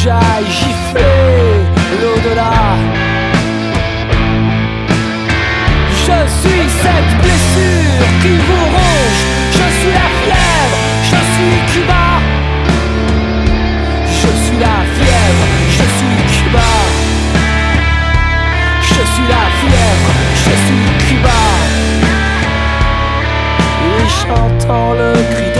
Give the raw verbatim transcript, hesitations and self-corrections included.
j'aille gifler l'au-delà. Je suis cette blessure qui vous ronge, je suis la fièvre, je suis Cuba. Je suis la fièvre, je suis Cuba. Je suis la fièvre, je suis Cuba. Et j'entends le cri